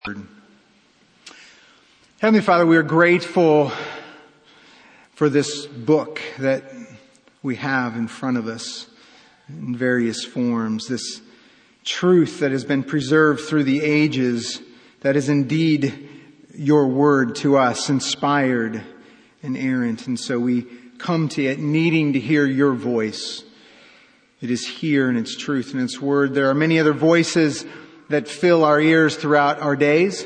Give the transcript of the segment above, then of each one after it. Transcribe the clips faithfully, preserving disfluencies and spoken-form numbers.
Heavenly Father, we are grateful for this book that we have in front of us in various forms, this truth that has been preserved through the ages, that is indeed your word to us, inspired and inerrant. And so we come to it needing to hear your voice. It is here in its truth and its word. There are many other voices that fill our ears throughout our days.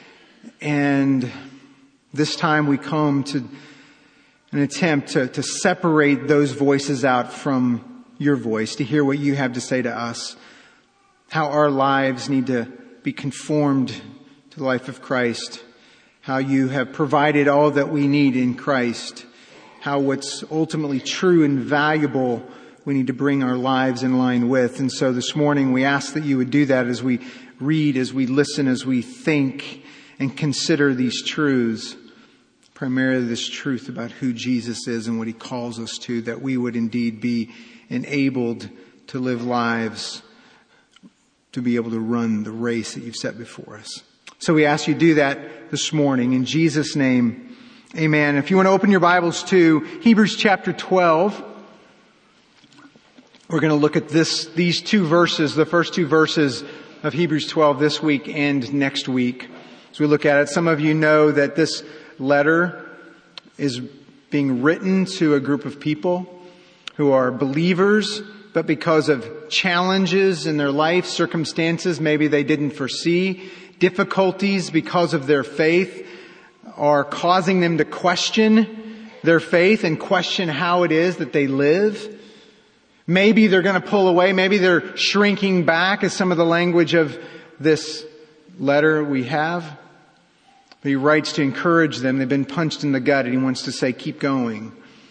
And this time we come to an attempt to, to separate those voices out from your voice, to hear what you have to say to us, how our lives need to be conformed to the life of Christ, how you have provided all that we need in Christ, how what's ultimately true and valuable we need to bring our lives in line with. And so this morning we ask that you would do that as we read, as we listen, as we think and consider these truths, primarily this truth about who Jesus is and what he calls us to, that we would indeed be enabled to live lives, to be able to run the race that you've set before us. So we ask you to do that this morning in Jesus' name. Amen. If you want to open your Bibles to Hebrews chapter twelve, we're going to look at this, these two verses, the first two verses of Hebrews twelve this week and next week. As we look at it, some of you know that this letter is being written to a group of people who are believers, but because of challenges in their life, circumstances maybe they didn't foresee, difficulties because of their faith are causing them to question their faith and question how it is that they live. Maybe they're going to pull away. Maybe they're shrinking back, as some of the language of this letter we have. But he writes to encourage them. They've been punched in the gut, and he wants to say, keep going.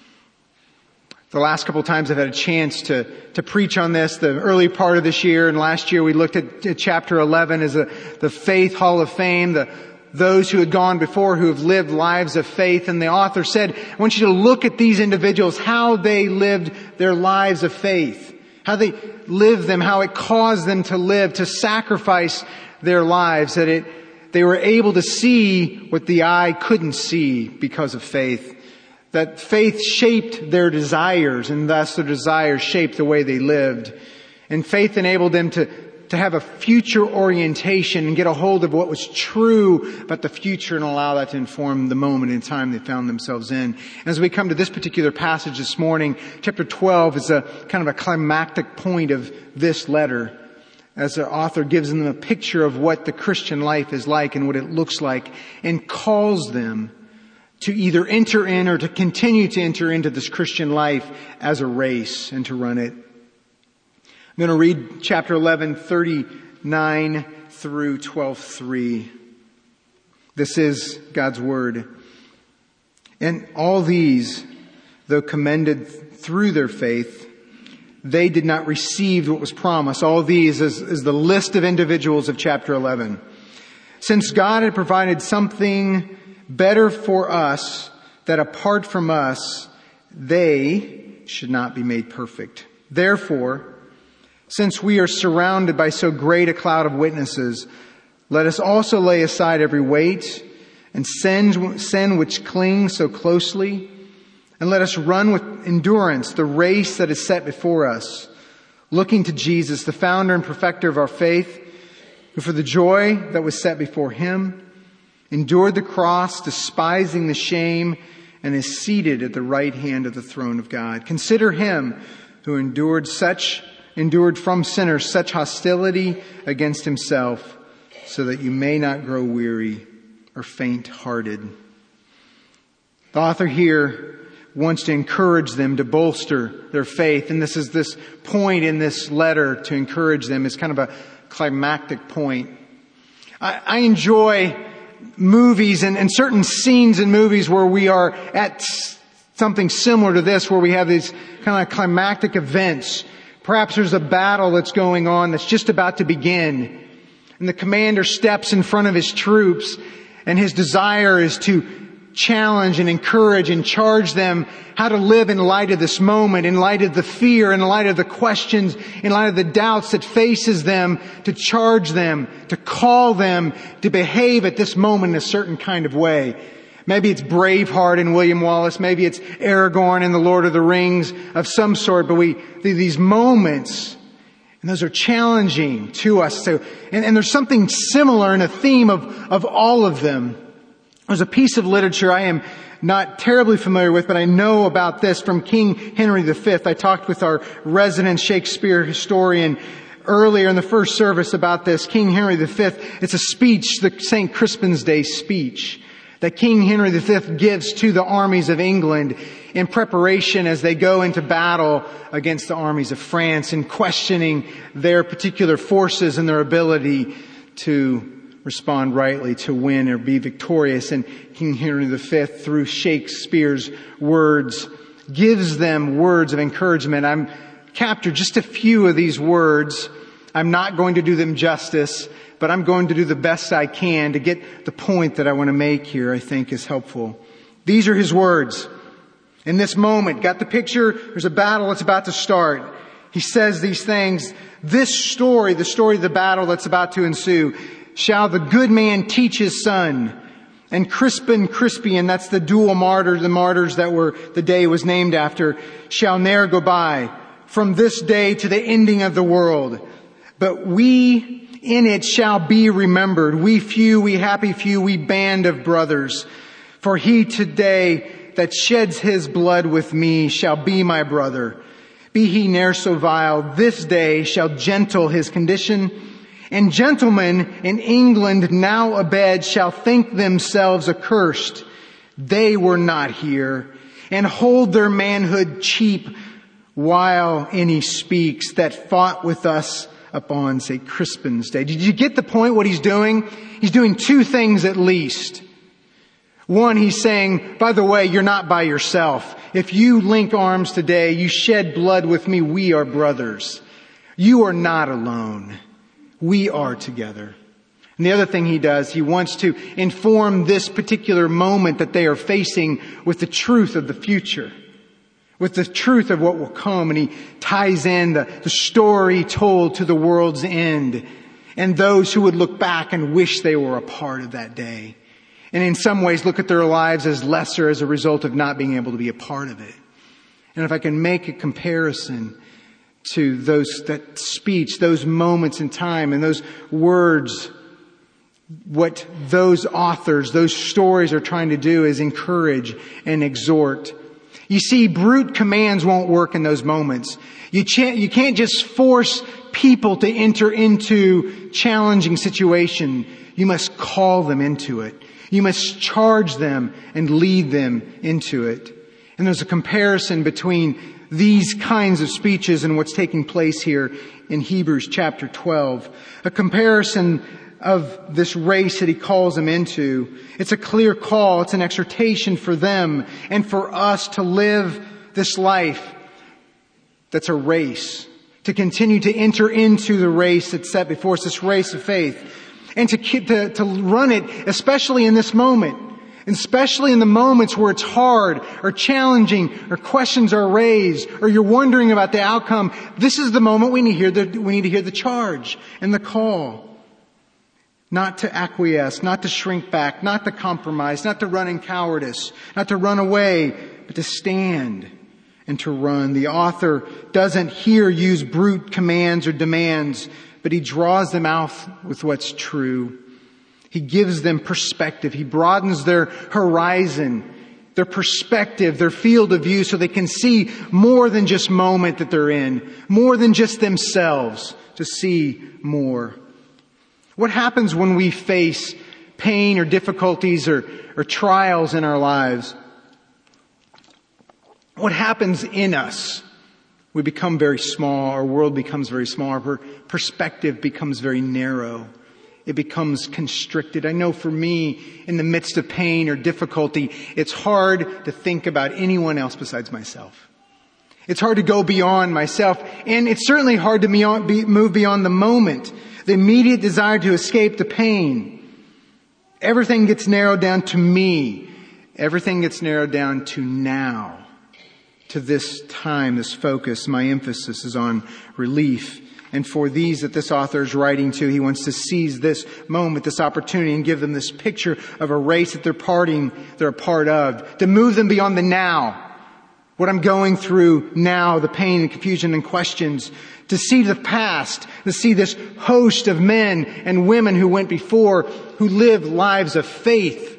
The last couple of times I've had a chance to, to preach on this, the early part of this year, and last year we looked at chapter eleven as a, the Faith Hall of Fame, the those who had gone before, who have lived lives of faith. And the author said, I want you to look at these individuals, how they lived their lives of faith, how they lived them, how it caused them to live, to sacrifice their lives, that it, they were able to see what the eye couldn't see because of faith, that faith shaped their desires, and thus their desires shaped the way they lived. And faith enabled them to to have a future orientation and get a hold of what was true about the future and allow that to inform the moment in time they found themselves in. And as we come to this particular passage this morning, chapter twelve is a kind of a climactic point of this letter, as the author gives them a picture of what the Christian life is like and what it looks like, and calls them to either enter in or to continue to enter into this Christian life as a race and to run it. I'm going to read chapter eleven, thirty-nine through twelve three. This is God's word. And all these, though commended through their faith, they did not receive what was promised. All these is, is the list of individuals of chapter eleven. Since God had provided something better for us, that apart from us, they should not be made perfect. Therefore, since we are surrounded by so great a cloud of witnesses, let us also lay aside every weight and sin, sin which clings so closely, and let us run with endurance the race that is set before us, looking to Jesus, the founder and perfecter of our faith, who for the joy that was set before him endured the cross, despising the shame, and is seated at the right hand of the throne of God. Consider him who endured such endured from sinners such hostility against himself, so that you may not grow weary or faint-hearted. The author here wants to encourage them to bolster their faith, and this is this point in this letter to encourage them is kind of a climactic point. I, I enjoy movies and, and certain scenes in movies where we are at something similar to this, where we have these kind of climactic events. Perhaps there's a battle that's going on that's just about to begin. And the commander steps in front of his troops, and his desire is to challenge and encourage and charge them how to live in light of this moment, in light of the fear, in light of the questions, in light of the doubts that faces them, to charge them to call them to behave at this moment in a certain kind of way. Maybe it's Braveheart and William Wallace. Maybe it's Aragorn and the Lord of the Rings of some sort. But we, these moments, and those are challenging to us. So, and, and there's something similar in a theme of, of all of them. There's a piece of literature I am not terribly familiar with, but I know about this from King Henry the Fifth. I talked with our resident Shakespeare historian earlier in the first service about this. King Henry the Fifth, it's a speech, the Saint Crispin's Day speech, that King Henry the Fifth gives to the armies of England in preparation as they go into battle against the armies of France, and questioning their particular forces and their ability to respond rightly, to win or be victorious. And King Henry the Fifth, through Shakespeare's words, gives them words of encouragement. I'm captured just a few of these words. I'm not going to do them justice, but I'm going to do the best I can to get the point that I want to make here, I think is helpful. These are his words. In this moment, got the picture? There's a battle that's about to start. He says these things. This story, the story of the battle that's about to ensue, shall the good man teach his son. And Crispin Crispian, that's the dual martyrs, the martyrs that were, the day was named after, shall ne'er go by from this day to the ending of the world. But we in it shall be remembered. We few, we happy few, we band of brothers. For he today that sheds his blood with me shall be my brother. Be he ne'er so vile, this day shall gentle his condition. And gentlemen in England now abed shall think themselves accursed. They were not here, and hold their manhood cheap while any speaks that fought with us upon Saint Crispin's Day. Did you get the point what he's doing? He's doing two things at least. One, he's saying, by the way, you're not by yourself. If you link arms today, you shed blood with me, we are brothers. You are not alone. We are together. And the other thing he does, he wants to inform this particular moment that they are facing with the truth of the future, with the truth of what will come. And he ties in the, the story told to the world's end and those who would look back and wish they were a part of that day. And in some ways look at their lives as lesser as a result of not being able to be a part of it. And if I can make a comparison to those, that speech, those moments in time and those words, what those authors, those stories are trying to do is encourage and exhort. You see, brute commands won't work in those moments. You can't, you can't just force people to enter into challenging situation. You must call them into it. You must charge them and lead them into it. And there's a comparison between these kinds of speeches and what's taking place here in Hebrews chapter twelve. A comparison of this race that he calls them into. It's a clear call. It's an exhortation for them and for us to live this life that's a race. To continue to enter into the race that's set before us, this race of faith. And to, to, to run it, especially in this moment. Especially in the moments where it's hard or challenging or questions are raised or you're wondering about the outcome. This is the moment we need to hear the, we need to hear the charge and the call. Not to acquiesce, not to shrink back, not to compromise, not to run in cowardice, not to run away, but to stand and to run. The author doesn't here use brute commands or demands, but he draws them out with what's true. He gives them perspective. He broadens their horizon, their perspective, their field of view so they can see more than just moment that they're in, more than just themselves, to see more. What happens when we face pain or difficulties or, or trials in our lives? What happens in us? We become very small. Our world becomes very small. Our perspective becomes very narrow. It becomes constricted. I know for me, in the midst of pain or difficulty, it's hard to think about anyone else besides myself. It's hard to go beyond myself. And it's certainly hard to move beyond the moment, the immediate desire to escape the pain. Everything gets narrowed down to me. Everything gets narrowed down to now, to this time, this focus. My emphasis is on relief And for these that this author is writing to, he wants to seize this moment, this opportunity, and give them this picture of a race that they're parting, they're a part of, to move them beyond the now. What I'm going through now, the pain and confusion and questions, to see the past, to see this host of men and women who went before, who lived lives of faith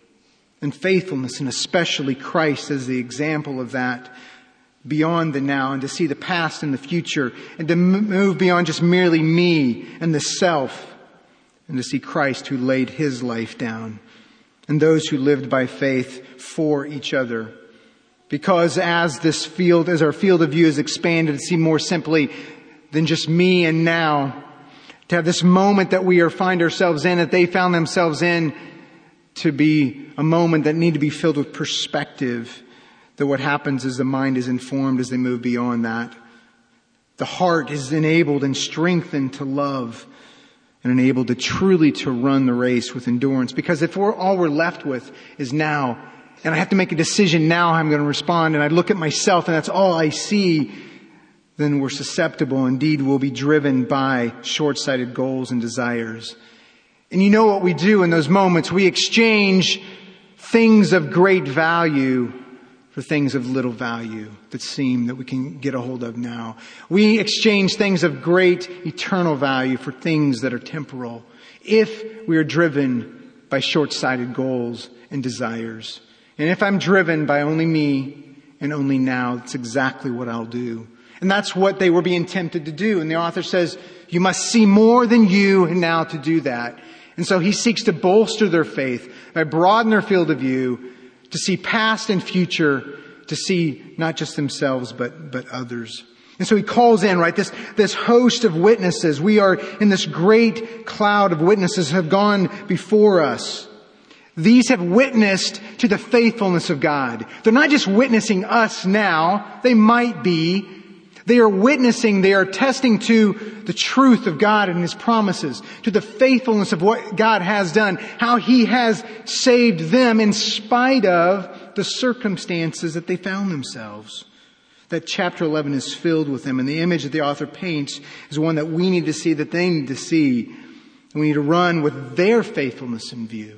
and faithfulness, and especially Christ as the example of that, beyond the now, and to see the past and the future, and to move beyond just merely me and the self, and to see Christ who laid his life down, and those who lived by faith for each other. Because as this field, as our field of view is expanded, to see more simply than just me and now, to have this moment that we are find ourselves in, that they found themselves in, to be a moment that need to be filled with perspective. That what happens is the mind is informed as they move beyond that. The heart is enabled and strengthened to love, and enabled to truly to run the race with endurance. Because if we're all we're left with is now, and I have to make a decision now how I'm going to respond, and I look at myself and that's all I see, then we're susceptible. Indeed, we'll be driven by short-sighted goals and desires. And you know what we do in those moments? We exchange things of great value for things of little value that seem that we can get a hold of now. We exchange things of great eternal value for things that are temporal, if we are driven by short-sighted goals and desires. And if I'm driven by only me and only now, that's exactly what I'll do. And that's what they were being tempted to do. And the author says, you must see more than you and now to do that. And so he seeks to bolster their faith by broaden their field of view, to see past and future, to see not just themselves, but, but others. And so he calls in, right, this, this host of witnesses. We are in this great cloud of witnesses have gone before us. These have witnessed to the faithfulness of God. They're not just witnessing us now. They might be. They are witnessing, they are attesting to the truth of God and His promises, to the faithfulness of what God has done, how He has saved them in spite of the circumstances that they found themselves. That chapter eleven is filled with them, and the image that the author paints is one that we need to see, that they need to see. And we need to run with their faithfulness in view.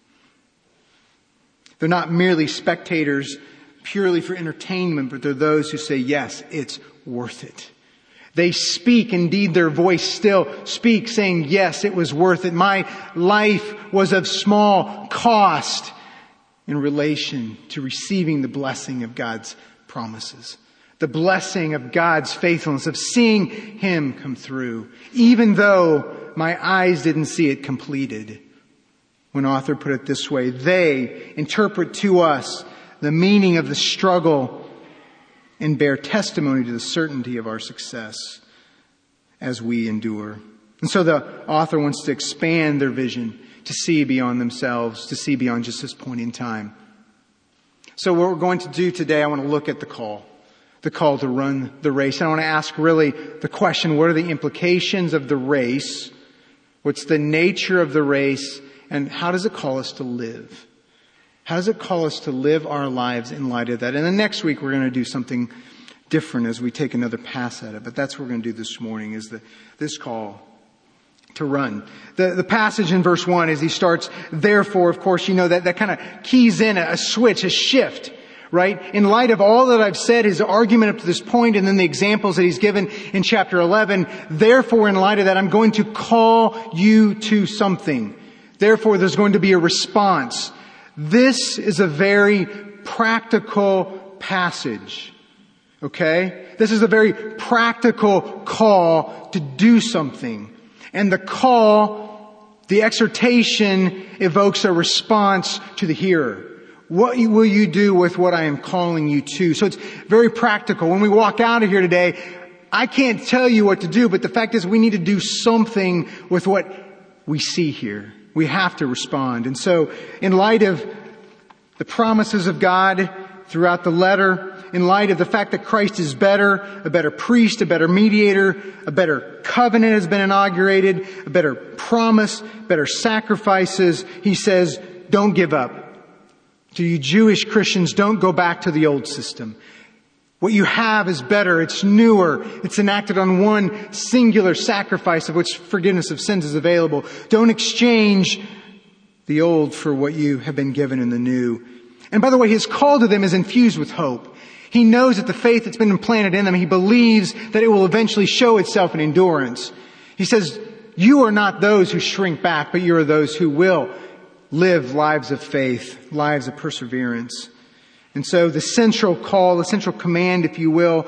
They're not merely spectators purely for entertainment, but they're those who say, yes, it's worth it. They speak, indeed their voice still speaks, saying, yes, it was worth it. My life was of small cost in relation to receiving the blessing of God's promises. The blessing of God's faithfulness, of seeing Him come through, even though my eyes didn't see it completed. One author put it this way, they interpret to us the meaning of the struggle and bear testimony to the certainty of our success as we endure. And so the author wants to expand their vision, to see beyond themselves, to see beyond just this point in time. So what we're going to do today, I want to look at the call, the call to run the race. And I want to ask really the question, what are the implications of the race? What's the nature of the race? And how does it call us to live? How does it call us to live our lives in light of that? And then next week we're going to do something different as we take another pass at it. But that's what we're going to do this morning, is the, this call to run. The, the passage in verse one, as he starts, therefore, of course, you know, that, that kind of keys in a, a switch, a shift, right? In light of all that I've said, his argument up to this point, and then the examples that he's given in chapter eleven, therefore, in light of that, I'm going to call you to something. Therefore, there's going to be a response. This is a very practical passage. Okay? This is a very practical call to do something. And the call, the exhortation, evokes a response to the hearer. What will you do with what I am calling you to? So it's very practical. When we walk out of here today, I can't tell you what to do, but the fact is we need to do something with what we see here. We have to respond. And so, in light of the promises of God throughout the letter, in light of the fact that Christ is better, a better priest, a better mediator, a better covenant has been inaugurated, a better promise, better sacrifices, he says, don't give up. To you Jewish Christians, don't go back to the old system. What you have is better. It's newer. It's enacted on one singular sacrifice of which forgiveness of sins is available. Don't exchange the old for what you have been given in the new. And by the way, his call to them is infused with hope. He knows that the faith that's been implanted in them, he believes that it will eventually show itself in endurance. He says, you are not those who shrink back, but you are those who will live lives of faith, lives of perseverance. And so the central call, the central command, if you will,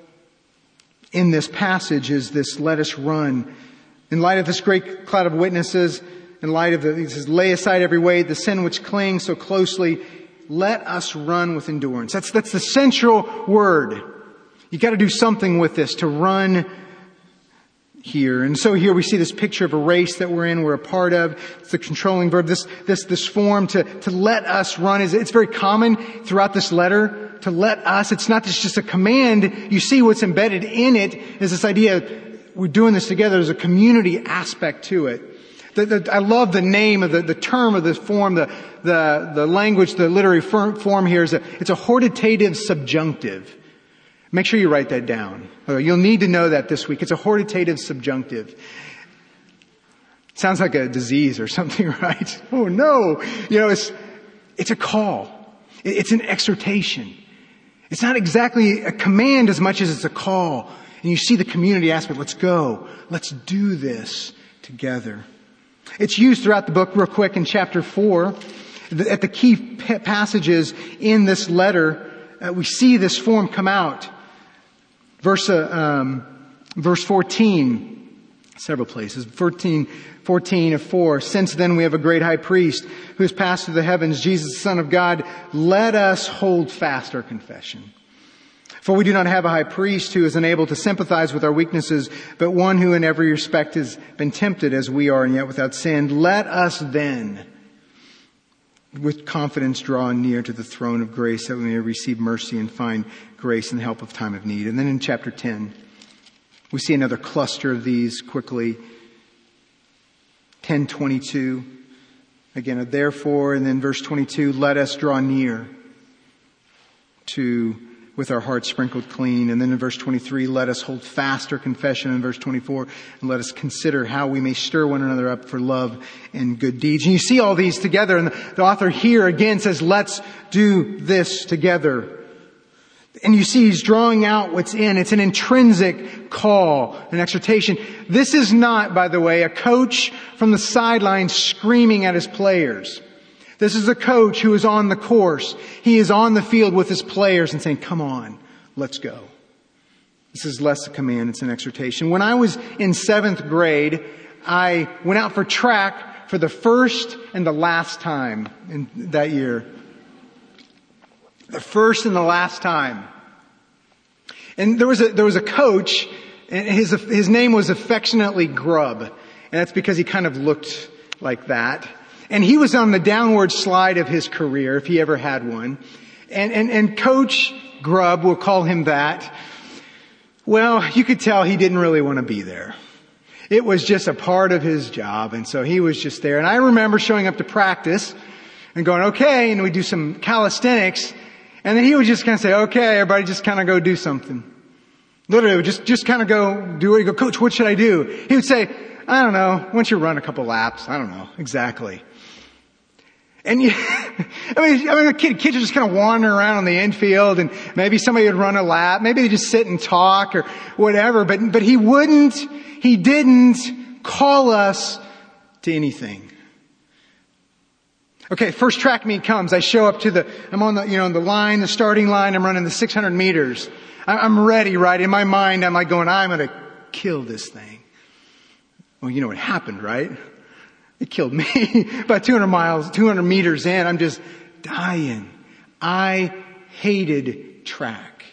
in this passage is this, let us run. In light of this great cloud of witnesses, in light of the, he says, lay aside every weight, the sin which clings so closely, let us run with endurance. That's, that's the central word. You got to do something with this to run here. And so here we see this picture of a race that we're in, we're a part of. It's the controlling verb. This, this, this form to, to let us run is, it's very common throughout this letter to let us. It's not just a command. You see what's embedded in it is this idea, we're doing this together. There's a community aspect to it. The, the, I love the name of the, the term of the form, the, the, the language, the literary form here is a, it's a hortative subjunctive. Make sure you write that down. You'll need to know that this week. It's a hortative subjunctive. Sounds like a disease or something, right? Oh no. You know, it's, it's a call. It's an exhortation. It's not exactly a command as much as it's a call. And you see the community aspect. Let's go. Let's do this together. It's used throughout the book real quick in chapter four. At the key passages in this letter, uh, we see this form come out. Verse, uh, um, verse fourteen, several places. fourteen, fourteen of four. Since then we have a great high priest who has passed through the heavens, Jesus, the Son of God. Let us hold fast our confession. For we do not have a high priest who is unable to sympathize with our weaknesses, but one who in every respect has been tempted as we are and yet without sin. Let us then with confidence draw near to the throne of grace that we may receive mercy and find grace in the help of time of need. And then in chapter ten, we see another cluster of these quickly. ten twenty-two. Again, a therefore, and then verse twenty-two, let us draw near to with our hearts sprinkled clean. And then in verse twenty-three, let us hold fast our confession. In verse twenty-four, and let us consider how we may stir one another up for love and good deeds. And you see all these together. And the, the author here again says, let's do this together. And you see he's drawing out what's in. It's an intrinsic call, an exhortation. This is not, by the way, a coach from the sidelines screaming at his players. This is a coach who is on the course. He is on the field with his players and saying, come on, let's go. This is less a command, it's an exhortation. When I was in seventh grade, I went out for track for the first and the last time in that year. The first and the last time. And there was a, there was a coach, and his, his name was affectionately Grub. And that's because he kind of looked like that. And he was on the downward slide of his career, if he ever had one. And, and, and Coach Grub, we'll call him that. Well, you could tell he didn't really want to be there. It was just a part of his job. And so he was just there. And I remember showing up to practice and going, okay, and we do some calisthenics. And then he would just kind of say, okay, everybody just kind of go do something. Literally, just, just kind of go do it. You go, Coach, what should I do? He would say, I don't know. Once you run a couple laps, I don't know exactly. And you, I mean, I mean, the kid, kids are just kind of wandering around on the infield, and maybe somebody would run a lap. Maybe they just sit and talk or whatever. But, but he wouldn't, he didn't call us to anything. Okay, first track meet comes. I show up to the, I'm on the, you know, the line, the starting line. I'm running the six hundred meters. I'm ready, right? In my mind, I'm like going, I'm going to kill this thing. Well, you know what happened, right? It killed me. About two hundred miles, two hundred meters in, I'm just dying. I hated track.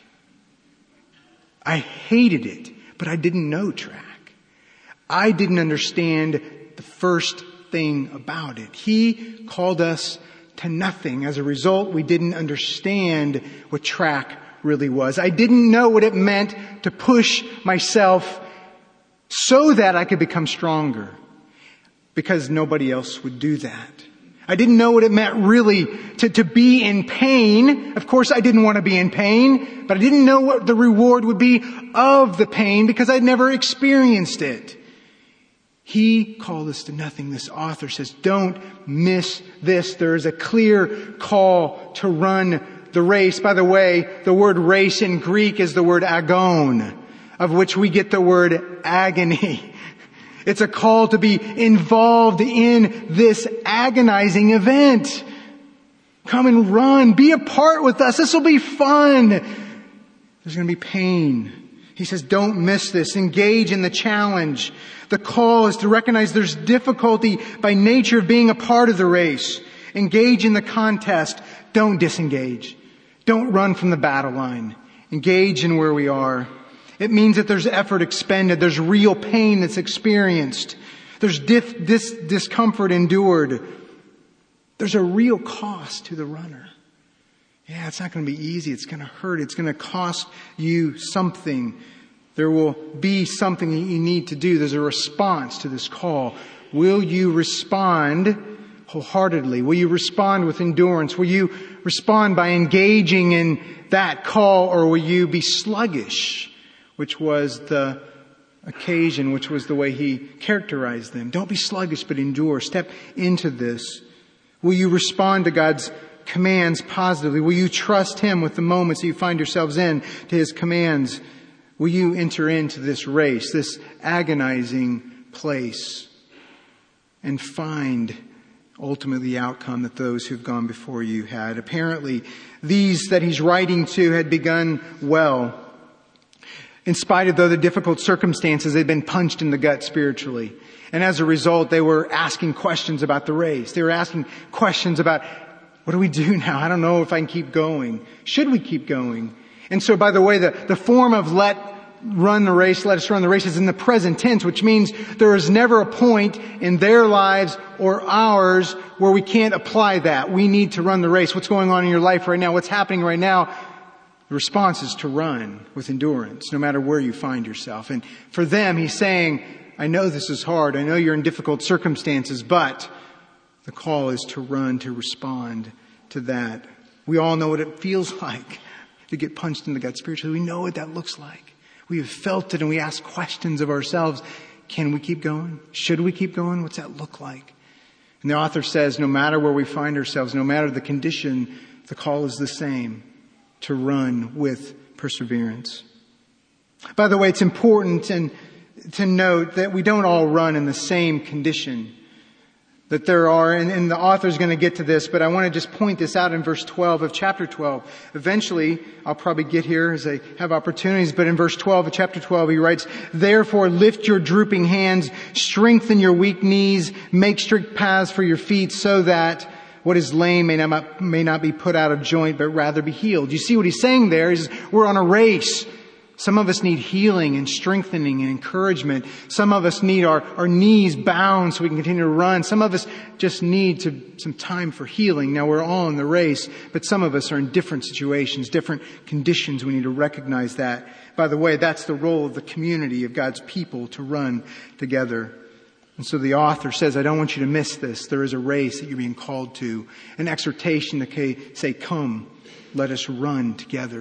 I hated it, but I didn't know track. I didn't understand the first thing about it. He called us to nothing. As a result, we didn't understand what track really was. I didn't know what it meant to push myself so that I could become stronger, because nobody else would do that. I didn't know what it meant really to, to be in pain. Of course, I didn't want to be in pain, but I didn't know what the reward would be of the pain because I'd never experienced it. He called us to nothing. This author says, don't miss this. There is a clear call to run the race. By the way, the word race in Greek is the word agon, of which we get the word agony. It's a call to be involved in this agonizing event. Come and run. Be a part with us. This will be fun. There's going to be pain. He says, don't miss this. Engage in the challenge. The call is to recognize there's difficulty by nature of being a part of the race. Engage in the contest. Don't disengage. Don't run from the battle line. Engage in where we are. It means that there's effort expended. There's real pain that's experienced. There's dif- dis- discomfort endured. There's a real cost to the runner. Yeah, it's not going to be easy. It's going to hurt. It's going to cost you something. There will be something that you need to do. There's a response to this call. Will you respond wholeheartedly? Will you respond with endurance? Will you respond by engaging in that call, or will you be sluggish? Which was the occasion, which was the way he characterized them. Don't be sluggish, but endure. Step into this. Will you respond to God's commands positively? Will you trust Him with the moments that you find yourselves in, to His commands? Will you enter into this race, this agonizing place, and find ultimately the outcome that those who've gone before you had? Apparently, these that he's writing to had begun well. In spite of, though, the difficult circumstances, they'd been punched in the gut spiritually. And as a result, they were asking questions about the race. They were asking questions about, what do we do now? I don't know if I can keep going. Should we keep going? And so, by the way, the, the form of let run the race, let us run the race is in the present tense, which means there is never a point in their lives or ours where we can't apply that. We need to run the race. What's going on in your life right now? What's happening right now? The response is to run with endurance, no matter where you find yourself. And for them, he's saying, I know this is hard. I know you're in difficult circumstances, but the call is to run, to respond to that. We all know what it feels like to get punched in the gut spiritually. We know what that looks like. We have felt it, and we ask questions of ourselves. Can we keep going? Should we keep going? What's that look like? And the author says, no matter where we find ourselves, no matter the condition, the call is the same. To run with perseverance. By the way, it's important and to note that we don't all run in the same condition. That there are, and, and the author's going to get to this, but I want to just point this out in verse twelve of chapter twelve. Eventually, I'll probably get here as I have opportunities, but in verse twelve of chapter twelve, he writes, therefore lift your drooping hands, strengthen your weak knees, make strict paths for your feet, so that what is lame may not, may not be put out of joint, but rather be healed. You see what he's saying there is we're on a race. Some of us need healing and strengthening and encouragement. Some of us need our, our knees bound so we can continue to run. Some of us just need to, some time for healing. Now we're all in the race, but some of us are in different situations, different conditions. We need to recognize that. By the way, that's the role of the community, of God's people, to run together. And so the author says, I don't want you to miss this. There is a race that you're being called to. An exhortation to say, come, let us run together.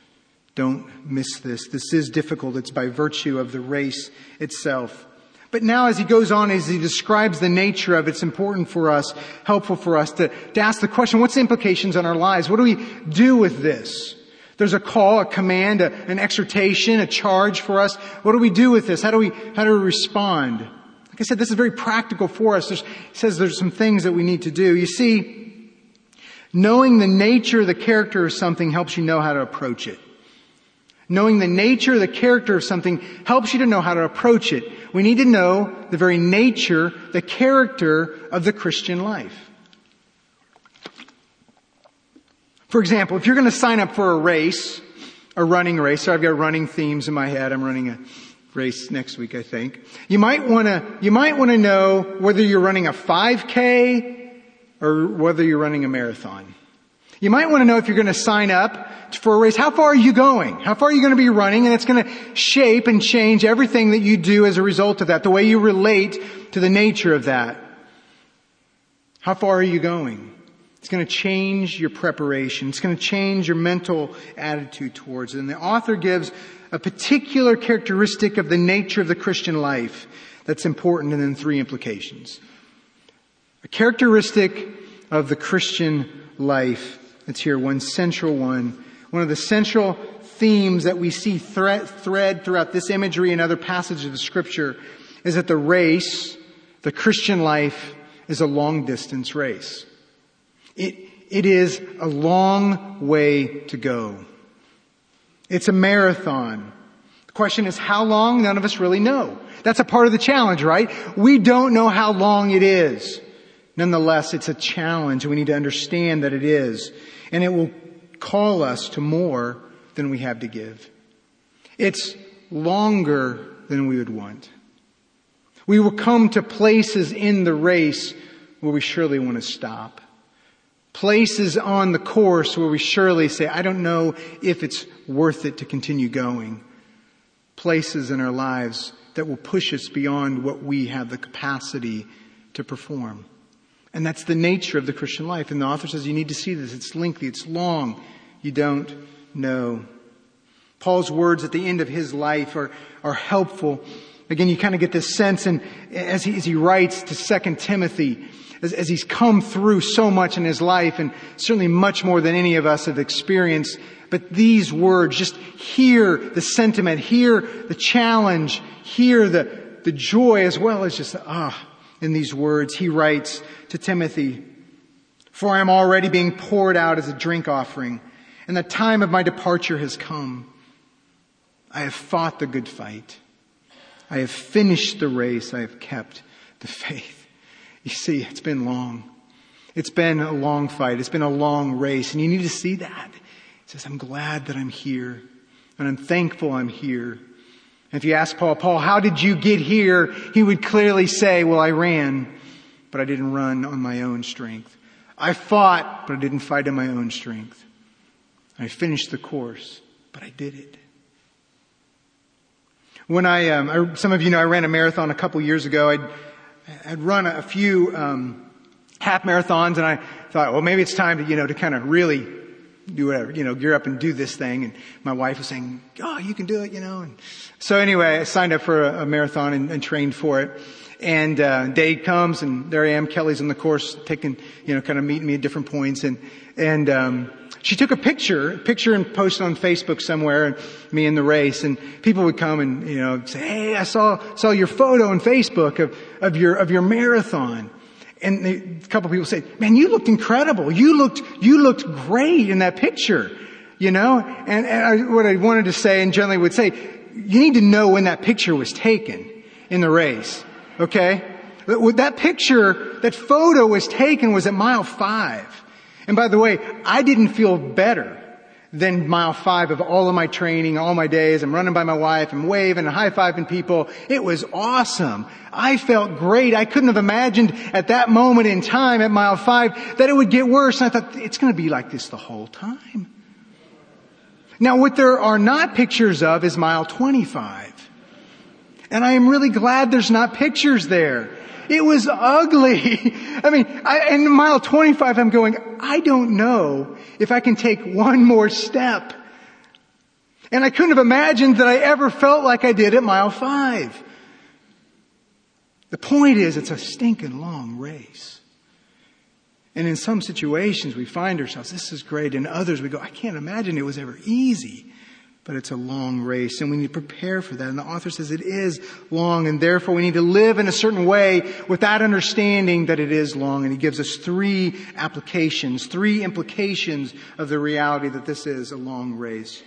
Don't miss this. This is difficult. It's by virtue of the race itself. But now as he goes on, as he describes the nature of it, it's important for us, helpful for us to, to ask the question, what's the implications on our lives? What do we do with this? There's a call, a command, a, an exhortation, a charge for us. What do we do with this? How do we, how do we respond? Like I said, this is very practical for us. There's, it says there's some things that we need to do. You see, knowing the nature, the character of something helps you know how to approach it. Knowing the nature, the character of something helps you to know how to approach it. We need to know the very nature, the character of the Christian life. For example, if you're going to sign up for a race, a running race, so I've got running themes in my head. I'm running a race next week, I think. You might want to, you might want to know whether you're running a five K or whether you're running a marathon. You might want to know if you're going to sign up for a race, how far are you going? How far are you going to be running? And it's going to shape and change everything that you do as a result of that, the way you relate to the nature of that. How far are you going? It's going to change your preparation. It's going to change your mental attitude towards it. And the author gives a particular characteristic of the nature of the Christian life that's important, and then three implications. A characteristic of the Christian life that's here, one central one. One of the central themes that we see thread, thread throughout this imagery and other passages of the Scripture is that the race, the Christian life, is a long-distance race. It, it is a long way to go. It's a marathon. The question is how long? None of us really know. That's a part of the challenge, right? We don't know how long it is. Nonetheless, it's a challenge, and we need to understand that it is. And it will call us to more than we have to give. It's longer than we would want. We will come to places in the race where we surely want to stop. Places on the course where we surely say, I don't know if it's worth it to continue going. Places in our lives that will push us beyond what we have the capacity to perform. And that's the nature of the Christian life. And the author says you need to see this. It's lengthy. It's long. You don't know. Paul's words at the end of his life are, are helpful. Again, you kind of get this sense, and as he, as he writes to Second Timothy, as, as he's come through so much in his life, and certainly much more than any of us have experienced, but these words, just hear the sentiment, hear the challenge, hear the, the joy, as well as just, ah, in these words. He writes to Timothy, "For I am already being poured out as a drink offering, and the time of my departure has come. I have fought the good fight. I have finished the race. I have kept the faith." You see, it's been long. It's been a long fight. It's been a long race. And you need to see that. He says, I'm glad that I'm here. And I'm thankful I'm here. And if you ask Paul, Paul, how did you get here? He would clearly say, well, I ran, but I didn't run on my own strength. I fought, but I didn't fight on my own strength. I finished the course, but I did it. When I, um, I, some of you know, I ran a marathon a couple years ago. I'd, I'd run a few um, half marathons, and I thought, well, maybe it's time to, you know, to kind of really do whatever, you know, gear up and do this thing. And my wife was saying, "Oh, you can do it," you know. And so anyway, I signed up for a, a marathon and, and trained for it. And uh, day comes, and there I am. Kelly's on the course, taking, you know, kind of meeting me at different points, and and um, she took a picture, a picture, and posted on Facebook somewhere, me in the race, and people would come and, you know, say, "Hey, I saw saw your photo on Facebook of of your of your marathon." And they, a couple of people say, "Man, you looked incredible. You looked you looked great in that picture," you know. And, and I, what I wanted to say, and generally would say, you need to know when that picture was taken in the race. Okay? That picture, that photo was taken was at mile five. And by the way, I didn't feel better than mile five of all of my training, all my days. I'm running by my wife, I'm waving and high-fiving people. It was awesome. I felt great. I couldn't have imagined at that moment in time at mile five that it would get worse. And I thought, it's going to be like this the whole time. Now, what there are not pictures of is mile twenty-five. And I am really glad there's not pictures there. It was ugly. I mean, I, in mile twenty-five, I'm going, I don't know if I can take one more step. And I couldn't have imagined that I ever felt like I did at mile five. The point is, it's a stinking long race. And in some situations, we find ourselves, this is great. In others, we go, I can't imagine it was ever easy. But it's a long race, and we need to prepare for that. And the author says it is long, and therefore we need to live in a certain way with that understanding that it is long. And he gives us three applications, three implications of the reality that this is a long race.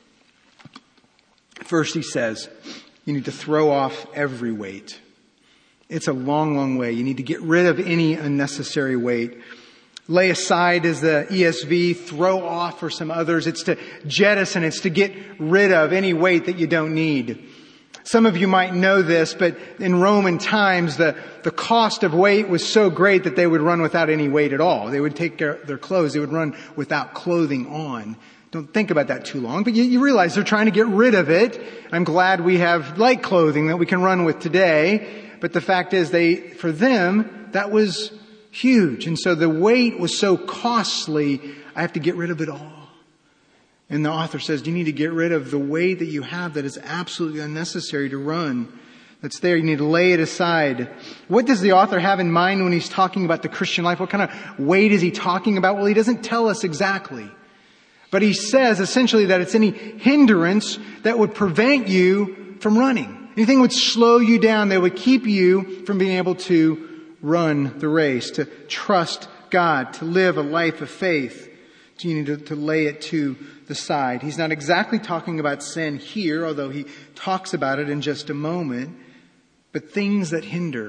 First, he says, you need to throw off every weight. It's a long, long way. You need to get rid of any unnecessary weight. Lay aside is the E S V, throw off for some others. It's to jettison. It's to get rid of any weight that you don't need. Some of you might know this, but in Roman times, the, the cost of weight was so great that they would run without any weight at all. They would take their, their clothes. They would run without clothing on. Don't think about that too long, but you, you realize they're trying to get rid of it. I'm glad we have light clothing that we can run with today. But the fact is, they, for them, that was huge. And so the weight was so costly, I have to get rid of it all. And the author says, you need to get rid of the weight that you have that is absolutely unnecessary to run. That's there. You need to lay it aside. What does the author have in mind when he's talking about the Christian life? What kind of weight is he talking about? Well, he doesn't tell us exactly. But he says essentially that it's any hindrance that would prevent you from running. Anything would slow you down, that would keep you from being able to run the race, to trust God, to live a life of faith. So you need to, to lay it to the side. He's not exactly talking about sin here, although he talks about it in just a moment. But things that hinder.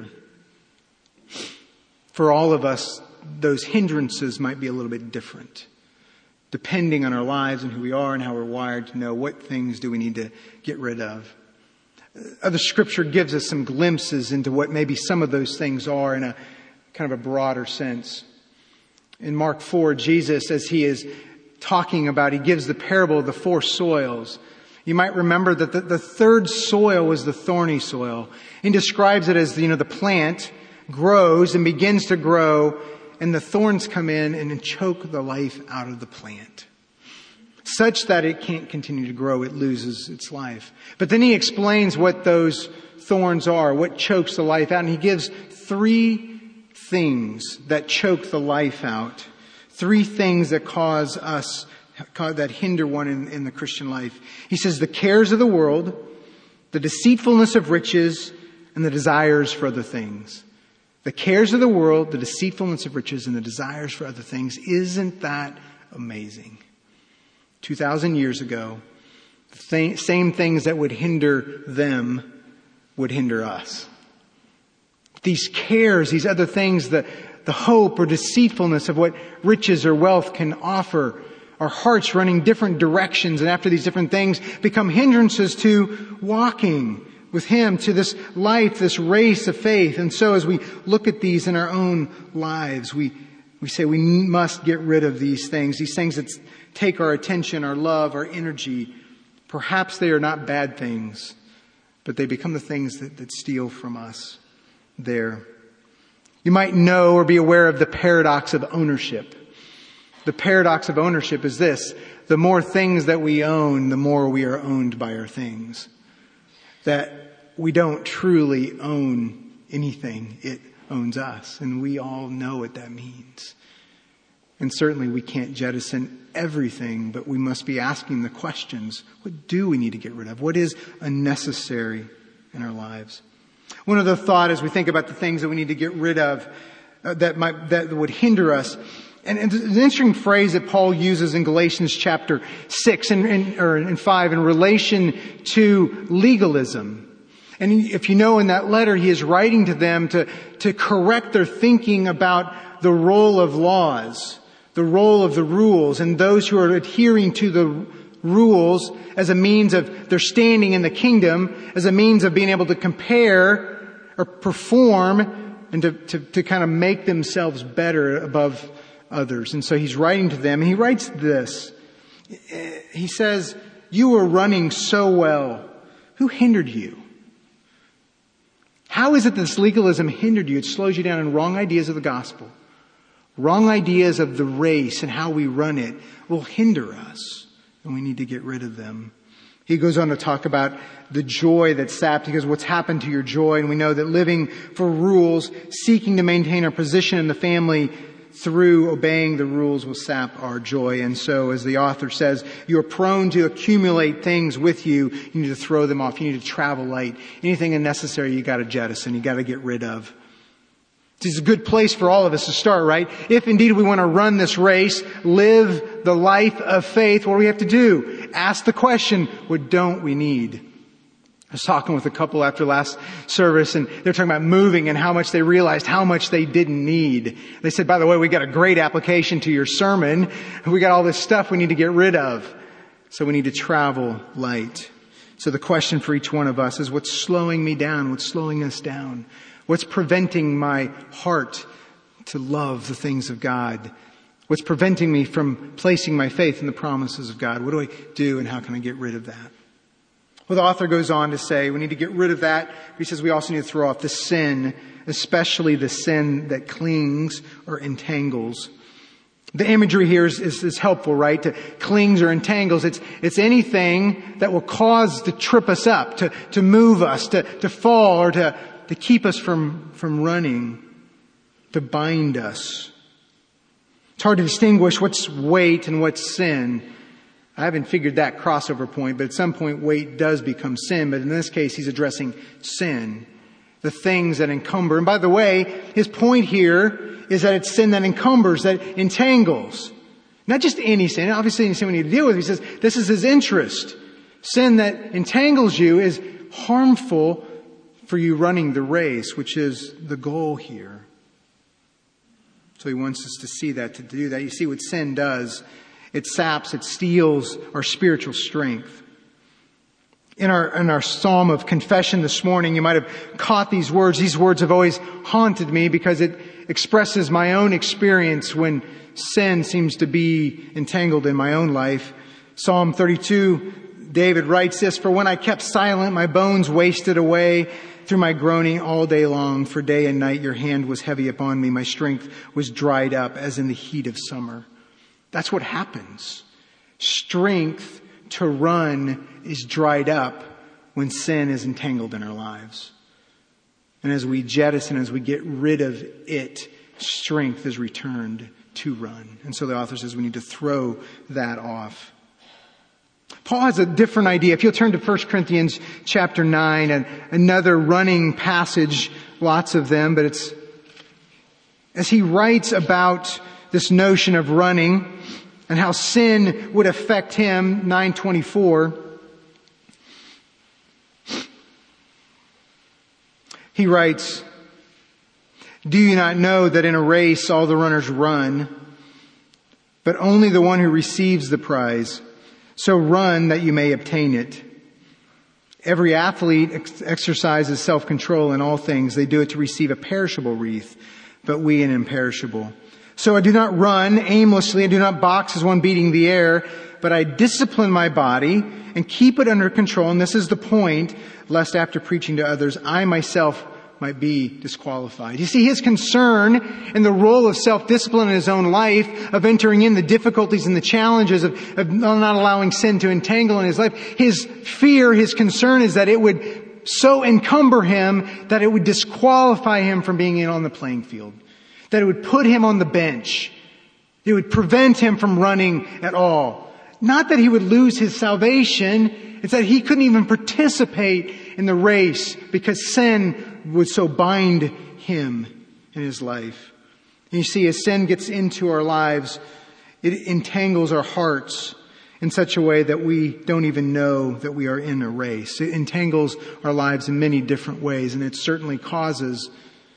For all of us, those hindrances might be a little bit different, depending on our lives and who we are and how we're wired to know what things do we need to get rid of. Other scripture gives us some glimpses into what maybe some of those things are in a kind of a broader sense. In Mark four, Jesus, as he is talking about, he gives the parable of the four soils. You might remember that the, the third soil was the thorny soil. He describes it as, you know, the plant grows and begins to grow, and the thorns come in and choke the life out of the plant, such that it can't continue to grow. It loses its life. But then he explains what those thorns are, what chokes the life out. And he gives three things that choke the life out. Three things that cause us, that hinder one in, in the Christian life. He says the cares of the world, the deceitfulness of riches, and the desires for other things. The cares of the world, the deceitfulness of riches, and the desires for other things. Isn't that amazing? Two thousand years ago, the th- same things that would hinder them would hinder us. These cares, these other things, the, the hope or deceitfulness of what riches or wealth can offer, our hearts running different directions and after these different things become hindrances to walking with Him, to this life, this race of faith. And so as we look at these in our own lives, we, we say we must get rid of these things, these things that take our attention, our love, our energy. Perhaps they are not bad things, but they become the things that, that steal from us there. You might know or be aware of the paradox of ownership. The paradox of ownership is this: the more things that we own, the more we are owned by our things. That we don't truly own anything. It owns us. And we all know what that means. And certainly we can't jettison everything, but we must be asking the questions. What do we need to get rid of? What is unnecessary in our lives? One other thought as we think about the things that we need to get rid of uh, that might, that would hinder us. And, and an interesting phrase that Paul uses in Galatians chapter six and, and or in five in relation to legalism. And if you know, in that letter, he is writing to them to, to correct their thinking about the role of laws, the role of the rules, and those who are adhering to the rules as a means of their standing in the kingdom, as a means of being able to compare or perform and to, to, to kind of make themselves better above others. And so he's writing to them, and he writes this. He says, "You were running so well. Who hindered you? How is it that this legalism hindered you? It slows you down in wrong ideas of the gospel. Wrong ideas of the race and how we run it will hinder us, and we need to get rid of them." He goes on to talk about the joy that's sapped. He goes, what's happened to your joy? And we know that living for rules, seeking to maintain our position in the family through obeying the rules will sap our joy. And so, as the author says, you're prone to accumulate things with you. You need to throw them off. You need to travel light. Anything unnecessary you got to jettison. You got to get rid of. This is a good place for all of us to start, right? If indeed we want to run this race, live the life of faith, what do we have to do? Ask the question, what don't we need? I was talking with a couple after last service, and they're talking about moving and how much they realized how much they didn't need. They said, by the way, we got a great application to your sermon. We got all this stuff we need to get rid of. So we need to travel light. So the question for each one of us is, what's slowing me down? What's slowing us down? What's preventing my heart to love the things of God? What's preventing me from placing my faith in the promises of God? What do I do, and how can I get rid of that? Well, the author goes on to say we need to get rid of that. He says we also need to throw off the sin, especially the sin that clings or entangles. The imagery here is, is, is helpful, right? To clings or entangles. It's, it's anything that will cause to trip us up, to, to move us, to, to fall, or to, to keep us from, from running, to bind us. It's hard to distinguish what's weight and what's sin. I haven't figured that crossover point, but at some point weight does become sin. But in this case, he's addressing sin, the things that encumber. And by the way, his point here is that it's sin that encumbers, that entangles. Not just any sin. Obviously, any sin we need to deal with. He says this is his interest. Sin that entangles you is harmful for you running the race, which is the goal here. So he wants us to see that, to do that. You see what sin does. It saps, it steals our spiritual strength. In our, in our psalm of confession this morning, you might have caught these words. These words have always haunted me because it expresses my own experience when sin seems to be entangled in my own life. Psalm thirty-two, David writes this, "For when I kept silent, my bones wasted away through my groaning all day long. For day and night your hand was heavy upon me. My strength was dried up as in the heat of summer." That's what happens. Strength to run is dried up when sin is entangled in our lives. And as we jettison, as we get rid of it, strength is returned to run. And so the author says we need to throw that off. Paul has a different idea. If you'll turn to First Corinthians chapter nine, and another running passage, lots of them, but it's as he writes about this notion of running and how sin would affect him, nine twenty-four. He writes, "Do you not know that in a race all the runners run, but only the one who receives the prize? So run that you may obtain it. Every athlete ex- exercises self-control in all things. They do it to receive a perishable wreath, but we an imperishable. So I do not run aimlessly. I do not box as one beating the air, but I discipline my body and keep it under control." And this is the point, lest after preaching to others, I myself might be disqualified. You see, his concern in the role of self-discipline in his own life, of entering in the difficulties and the challenges of, of not allowing sin to entangle in his life, his fear, his concern is that it would so encumber him that it would disqualify him from being in on the playing field. That it would put him on the bench. It would prevent him from running at all. Not that he would lose his salvation. It's that he couldn't even participate in the race because sin would so bind him in his life. And you see, as sin gets into our lives, it entangles our hearts in such a way that we don't even know that we are in a race. It entangles our lives in many different ways, and it certainly causes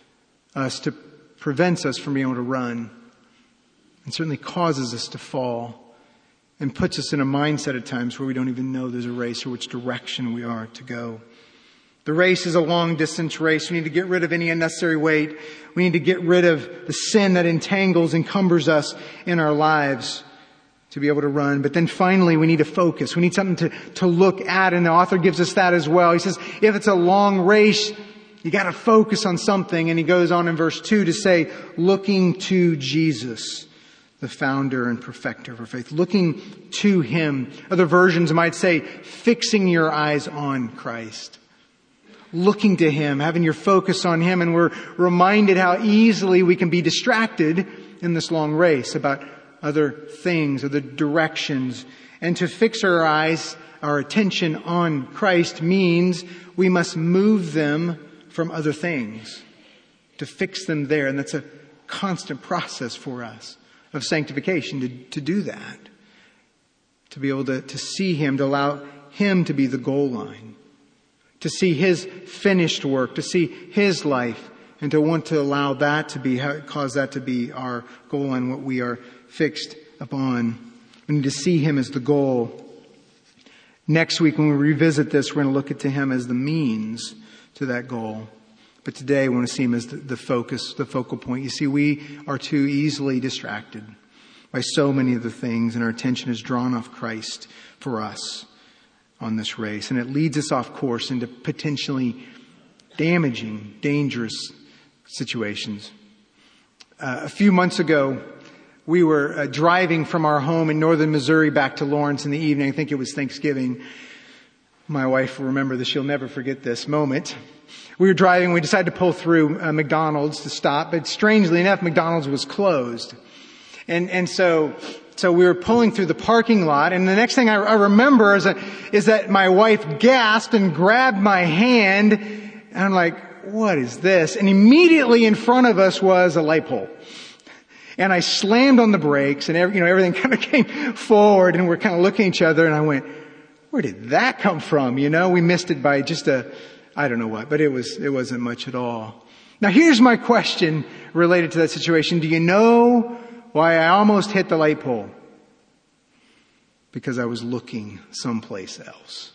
us to, prevents us from being able to run, and certainly causes us to fall, and puts us in a mindset at times where we don't even know there's a race or which direction we are to go. The race is a long distance race. We need to get rid of any unnecessary weight. We need to get rid of the sin that entangles, encumbers us in our lives to be able to run. But then finally, we need to focus. We need something to, to look at. And the author gives us that as well. He says, if it's a long race, you got to focus on something. And he goes on in verse two to say, looking to Jesus, the founder and perfecter of our faith. Looking to him. Other versions might say, fixing your eyes on Christ. Looking to him, having your focus on him. And we're reminded how easily we can be distracted in this long race about other things, other directions. And to fix our eyes, our attention on Christ means we must move them from other things to fix them there. And that's a constant process for us of sanctification to, to do that. To be able to, to see him, to allow him to be the goal line. To see his finished work, to see his life, and to want to allow that to be, cause that to be our goal and what we are fixed upon. We need to see him as the goal. Next week when we revisit this, we're going to look at him as the means to that goal. But today we want to see him as the, the focus, the focal point. You see, we are too easily distracted by so many of the things, and our attention is drawn off Christ for us. on this race. And it leads us off course into potentially damaging, dangerous situations. Uh, a few months ago, we were uh, driving from our home in northern Missouri back to Lawrence in the evening. I think it was Thanksgiving. My wife will remember this. She'll never forget this moment. We were driving. We decided to pull through uh, McDonald's to stop. But strangely enough, McDonald's was closed. And and so so we were pulling through the parking lot. And the next thing I, I remember is that, is that my wife gasped and grabbed my hand. And I'm like, what is this? And immediately in front of us was a light pole. And I slammed on the brakes and every, you know, everything kind of came forward and we're kind of looking at each other and I went, where did that come from? You know, we missed it by just a, I don't know what, but it was, it wasn't much at all. Now here's my question related to that situation. Do you know why I almost hit the light pole? Because I was looking someplace else.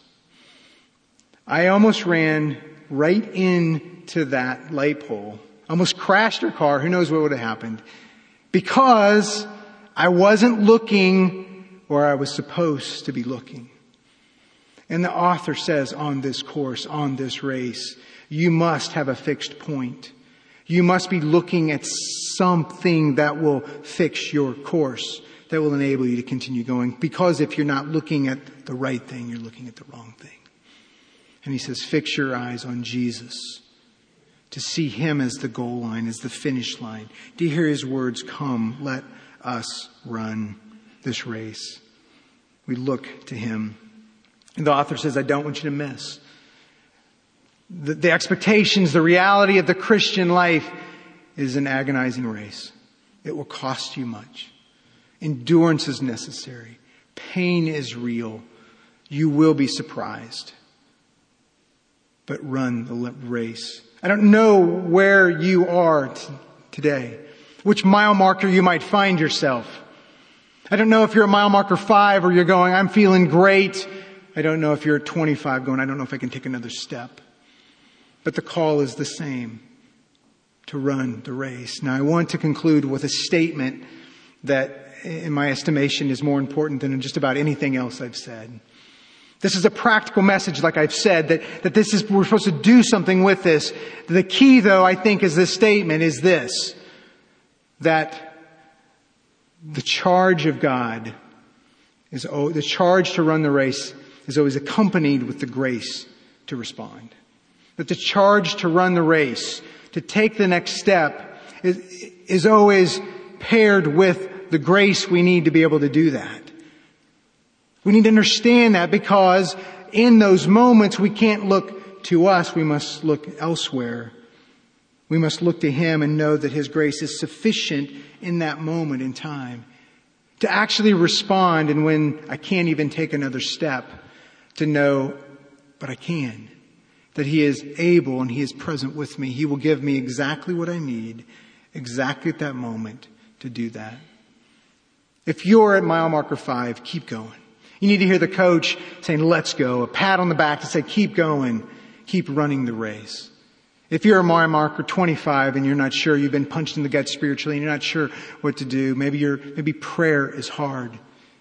I almost ran right into that light pole, almost crashed her car. Who knows what would have happened? Because I wasn't looking where I was supposed to be looking. And the author says on this course, on this race, you must have a fixed point. You must be looking at something that will fix your course, that will enable you to continue going. Because if you're not looking at the right thing, you're looking at the wrong thing. And he says, fix your eyes on Jesus. To see him as the goal line, as the finish line. To hear his words, come, let us run this race. We look to him. And the author says, I don't want you to miss. The, the expectations, the reality of the Christian life is an agonizing race. It will cost you much. Endurance is necessary. Pain is real. You will be surprised. But run the race. I don't know where you are t- today, which mile marker you might find yourself. I don't know if you're at mile marker five or you're going, I'm feeling great. I don't know if you're at twenty-five going, I don't know if I can take another step. But the call is the same, to run the race. Now I want to conclude with a statement that, in my estimation, is more important than just about anything else I've said. This is a practical message, like I've said, that, that this is, we're supposed to do something with this. The key, though, I think, is this statement, is this, that the charge of God is, the charge to run the race is always accompanied with the grace to respond. That the charge to run the race, to take the next step, is, is always paired with the grace we need to be able to do that. We need to understand that because in those moments we can't look to us, we must look elsewhere. We must look to him and know that his grace is sufficient in that moment in time to actually respond, and when I can't even take another step, to know, but I can. That he is able and he is present with me. He will give me exactly what I need, exactly at that moment to do that. If you're at mile marker five, keep going. You need to hear the coach saying, let's go. A pat on the back to say, keep going. Keep running the race. If you're a mile marker twenty-five and you're not sure, you've been punched in the gut spiritually and you're not sure what to do. Maybe you're, maybe prayer is hard.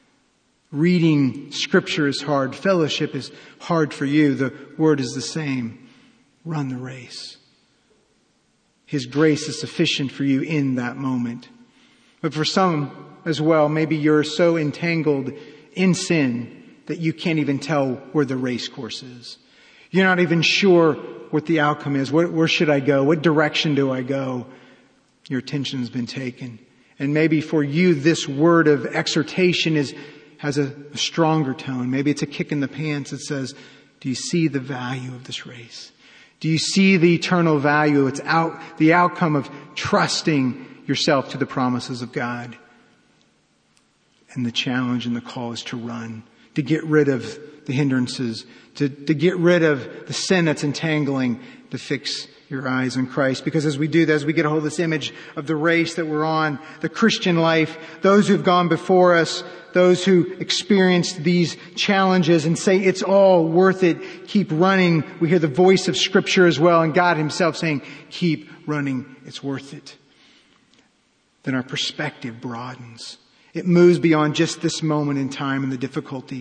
Reading scripture is hard. Fellowship is hard for you. The word is the same. Run the race. His grace is sufficient for you in that moment. But for some as well, maybe you're so entangled in sin that you can't even tell where the race course is. You're not even sure what the outcome is. Where, where should I go? What direction do I go? Your attention has been taken. And maybe for you, this word of exhortation is has a, a stronger tone. Maybe it's a kick in the pants that says, do you see the value of this race? Do you see the eternal value? It's out, the outcome of trusting yourself to the promises of God. And the challenge and the call is to run, to get rid of the hindrances, to, to get rid of the sin that's entangling, to fix your eyes on Christ. Because as we do that, as we get a hold of this image of the race that we're on, the Christian life, those who've gone before us, those who experienced these challenges and say it's all worth it, keep running. We hear the voice of Scripture as well, and God himself saying, keep running, it's worth it. Then our perspective broadens. It moves beyond just this moment in time and the difficulty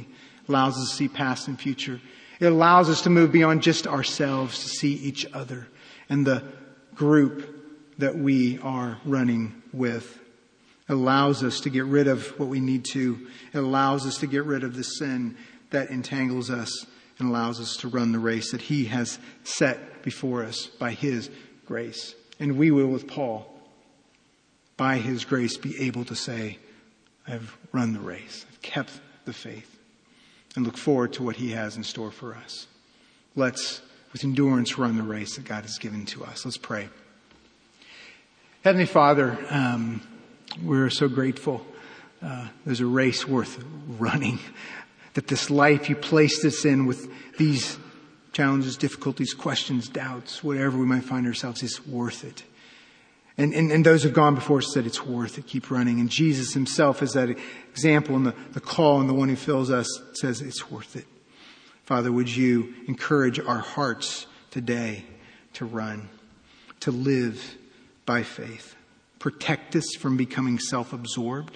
allows us to see past and future. It allows us to move beyond just ourselves to see each other and the group that we are running with. It allows us to get rid of what we need to. It allows us to get rid of the sin that entangles us and allows us to run the race that He has set before us by His grace. And we will, with Paul, by His grace, be able to say, I've run the race. I've kept the faith. And look forward to what He has in store for us. Let's, with endurance, run the race that God has given to us. Let's pray. Heavenly Father, um, we're so grateful. Uh, there's a race worth running. That this life You placed us in with these challenges, difficulties, questions, doubts, whatever we might find ourselves, is worth it. And, and, and those who've gone before us said it's worth it. Keep running. And Jesus Himself is that example, and the, the call, and the one who fills us says it's worth it. Father, would You encourage our hearts today to run, to live by faith. Protect us from becoming self-absorbed,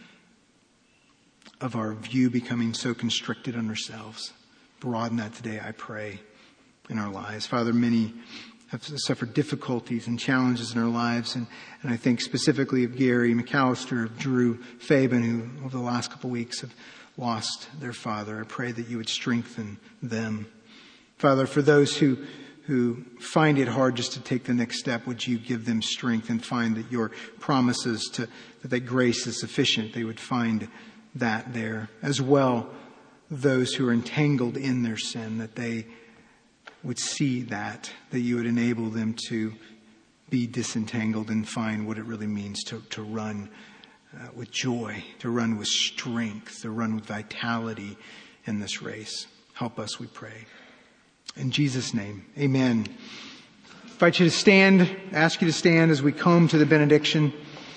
of our view becoming so constricted on ourselves. Broaden that today, I pray, in our lives. Father, many have suffered difficulties and challenges in our lives. And, and I think specifically of Gary McAllister, of Drew Fabian, who over the last couple of weeks have lost their father. I pray that You would strengthen them. Father, for those who, who find it hard just to take the next step, would You give them strength and find that Your promises to, that that grace is sufficient. They would find that there. As well, those who are entangled in their sin, that they would see that, that You would enable them to be disentangled and find what it really means to, to run uh, with joy, to run with strength, to run with vitality in this race. Help us, we pray. In Jesus' name, amen. I invite you to stand, ask you to stand as we come to the benediction.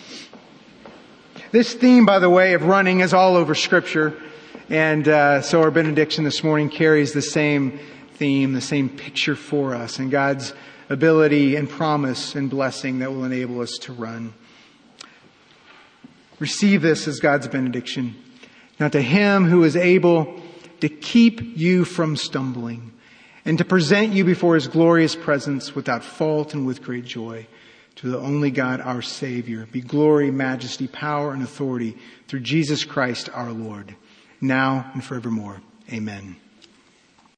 This theme, by the way, of running is all over Scripture. And uh, so our benediction this morning carries the same theme, the same picture for us, and God's ability and promise and blessing that will enable us to run. Receive this as God's benediction. Now to Him who is able to keep you from stumbling and to present you before His glorious presence without fault and with great joy, to the only God, our Savior, be glory, majesty, power, and authority through Jesus Christ our Lord, now and forevermore. Amen.